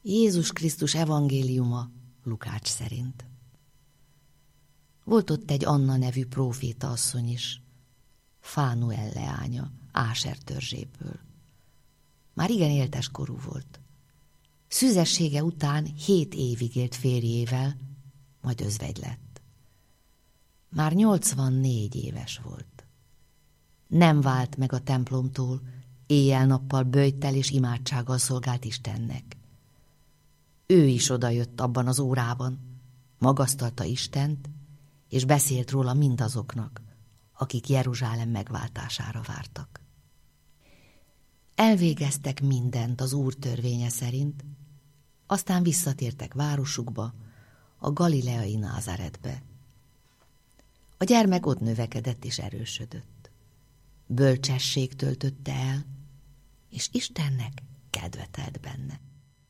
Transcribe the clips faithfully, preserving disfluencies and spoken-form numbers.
Jézus Krisztus evangéliuma Lukács szerint. Volt ott egy Anna nevű próféta asszony is, Fánuel leánya, Áser törzséből. Már igen éltes korú volt. Szüzessége után hét évig élt férjével, majd özvegy lett. Már nyolcvannégy éves volt. Nem vált meg a templomtól, éjjel-nappal böjttel és imádsággal szolgált Istennek. Ő is odajött abban az órában, magasztalta Istent, és beszélt róla mindazoknak, akik Jeruzsálem megváltására vártak. Elvégeztek mindent az Úr törvénye szerint, aztán visszatértek városukba, a galileai Názáretbe. A gyermek ott növekedett és erősödött. Bölcsesség töltötte el, és Istennek kedve telt benne.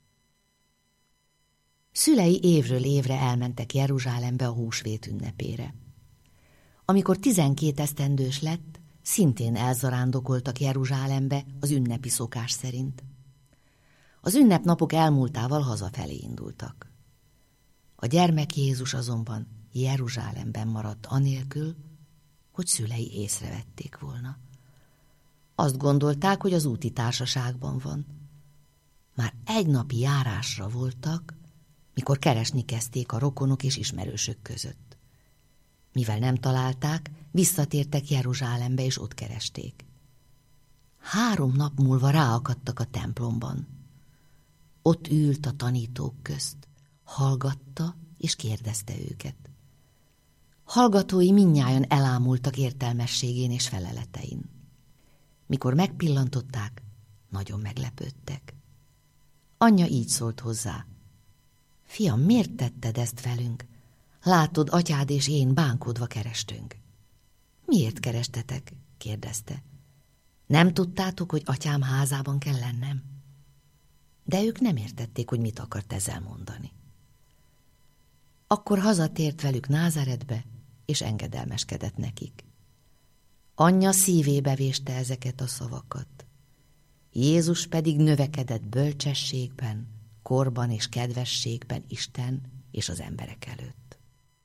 Szülei évről évre elmentek Jeruzsálembe a húsvét ünnepére. Amikor tizenkét esztendős lett, szintén elzarándokoltak Jeruzsálembe az ünnepi szokás szerint. Az ünnepnapok elmúltával hazafelé indultak. A gyermek Jézus azonban Jeruzsálemben maradt anélkül, hogy szülei észrevették volna. Azt gondolták, hogy az úti társaságban van. Már egy napi járásra voltak, mikor keresni kezdték a rokonok és ismerősök között. Mivel nem találták, visszatértek Jeruzsálembe és ott keresték. Három nap múlva ráakadtak a templomban. Ott ült a tanítók közt, hallgatta és kérdezte őket. Hallgatói mindnyájan elámultak értelmességén és feleletein. Mikor megpillantották, nagyon meglepődtek. Anyja így szólt hozzá. Fiam, miért tetted ezt velünk? Látod, atyád és én bánkodva kerestünk. Miért kerestetek? Kérdezte. Nem tudtátok, hogy atyám házában kell lennem? De ők nem értették, hogy mit akart ezzel mondani. Akkor hazatért velük Názáretbe, és engedelmeskedett nekik. Anyja szívébe véste ezeket a szavakat. Jézus pedig növekedett bölcsességben, korban és kedvességben Isten és az emberek előtt.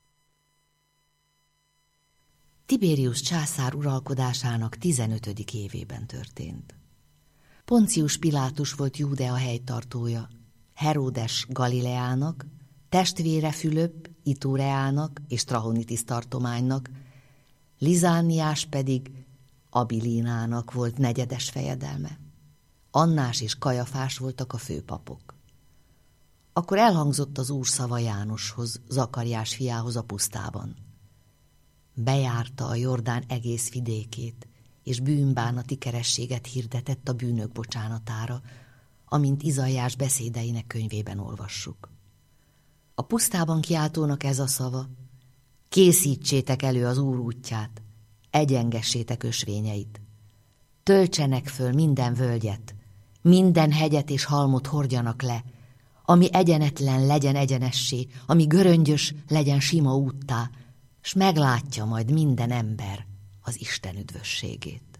Tibérius császár uralkodásának tizenötödik évében történt. Poncius Pilátus volt Júdea helytartója, Heródes Galileának, testvére Fülöp Itureának és Trachonitis tartománynak, Lizániás pedig Abilinának volt negyedes fejedelme. Annás és Kajafás voltak a főpapok. Akkor elhangzott az Úr szava Jánoshoz, Zakariás fiához a pusztában. Bejárta a Jordán egész vidékét, és bűnbánati kerességet hirdetett a bűnök bocsánatára, amint Izaiás beszédeinek könyvében olvassuk. A pusztában kiáltónak ez a szava: készítsétek elő az Úr útját, egyengessétek ösvényeit, töltsenek föl minden völgyet, minden hegyet és halmot hordjanak le, ami egyenetlen legyen egyenessé, ami göröngyös legyen sima úttá, s meglátja majd minden ember az Isten üdvösségét.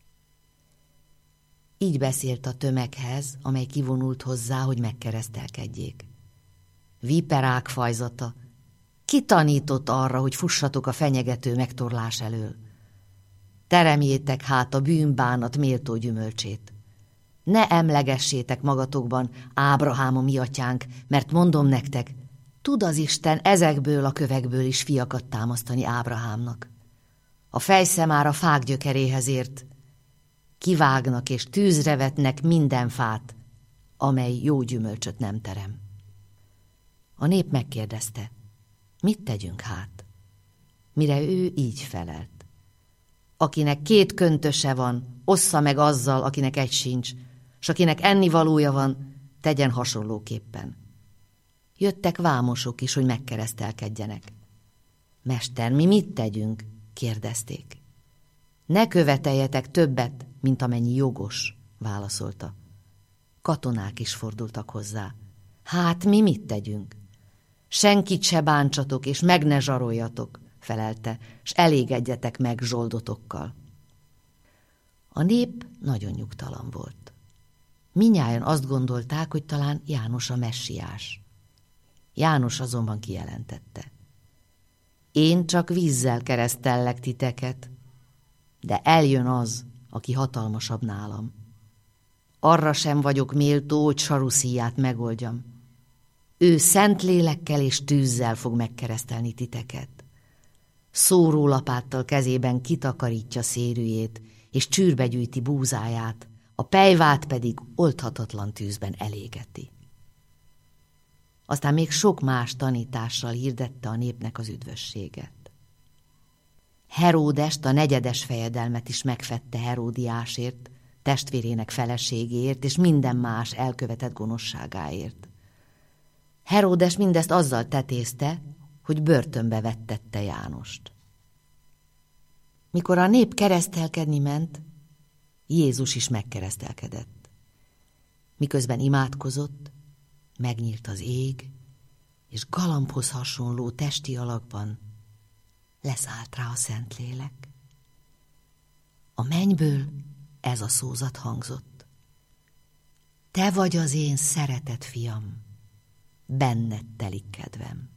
Így beszélt a tömeghez, amely kivonult hozzá, hogy megkeresztelkedjék. Viperák fajzata, ki tanított arra, hogy fussatok a fenyegető megtorlás elől? Teremjétek hát a bűnbánat méltó gyümölcsét. Ne emlegessétek magatokban, Ábrahám a mi atyánk, mert mondom nektek, tud az Isten ezekből a kövekből is fiakat támasztani Ábrahámnak. A fejszemár a fák gyökeréhez ért, kivágnak és tűzre vetnek minden fát, amely jó gyümölcsöt nem terem. A nép megkérdezte, mit tegyünk hát? Mire ő így felelt. Akinek két köntöse van, ossza meg azzal, akinek egy sincs, s akinek ennivalója van, tegyen hasonlóképpen. Jöttek vámosok is, hogy megkeresztelkedjenek. Mester, mi mit tegyünk? Kérdezték. Ne követeljetek többet, mint amennyi jogos, válaszolta. Katonák is fordultak hozzá. Hát mi mit tegyünk? Senkit se bántsatok, és meg ne zsaroljatok, felelte, s elégedjetek meg zsoldotokkal. A nép nagyon nyugtalan volt. Mindnyájan azt gondolták, hogy talán János a messiás. János azonban kijelentette: én csak vízzel keresztellek titeket, de eljön az, aki hatalmasabb nálam. Arra sem vagyok méltó, hogy saruszíját megoldjam. Ő szent lélekkel és tűzzel fog megkeresztelni titeket. Szórólapáttal kezében kitakarítja szérűjét, és csűrbe gyűjti búzáját, a pejvát pedig oldhatatlan tűzben elégeti. Aztán még sok más tanítással hirdette a népnek az üdvösséget. Heródest, a negyedes fejedelmet is megfette Heródiásért, testvérének feleségéért és minden más elkövetett gonoszságáért. Heródes mindezt azzal tetézte, hogy börtönbe vettette Jánost. Mikor a nép keresztelkedni ment, Jézus is megkeresztelkedett. Miközben imádkozott, megnyílt az ég, és galambhoz hasonló testi alakban leszállt rá a Szentlélek. A mennyből ez a szózat hangzott: te vagy az én szeretett fiam, benned telik kedvem.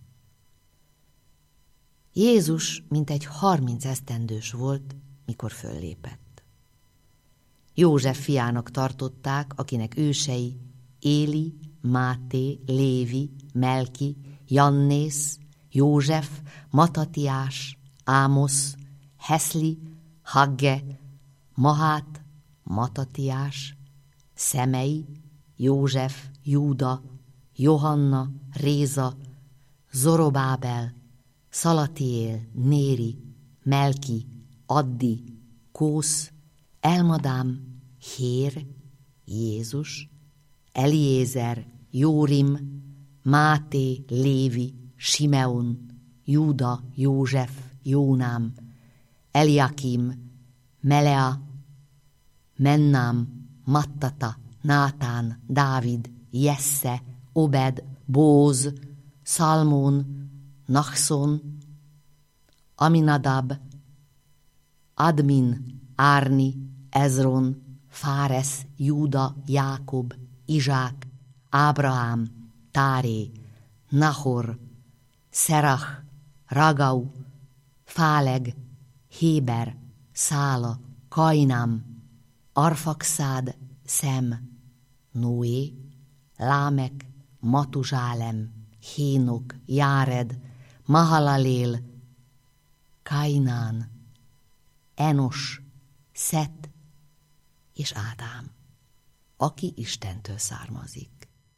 Jézus mintegy harminc esztendős volt, mikor föllépett. József fiának tartották, akinek ősei Éli, Máté, Lévi, Melki, Jannész, József, Matatiás, Ámosz, Heszli, Hagge, Mahát, Matatiás, Szemei, József, Júda, Johanna, Réza, Zorobábel, Szalatiél, Néri, Melki, Addi, Kósz, Elmadám, Hér, Jézus, Eliézer, Jórim, Máté, Lévi, Simeon, Júda, József, Jónám, Eliakim, Melea, Mennám, Mattata, Nátán, Dávid, Jesse, Obed, Bóz, Szalmón, Nachszon, Aminadab, Admin, Árni, Ezron, Fáresz, Júda, Jákob, Izsák, Ábrahám, Táré, Nahor, Szerach, Ragau, Fáleg, Héber, Szála, Kainám, Arfaxád, Szem, Noé, Lámek, Matuzsálem, Hénok, Járed, Mahalalél, Kainán, Enos, Szet és Ádám, aki Istentől származik.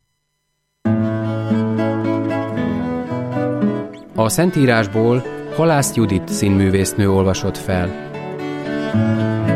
A Szentírásból Halász Judit színművésznő olvasott fel.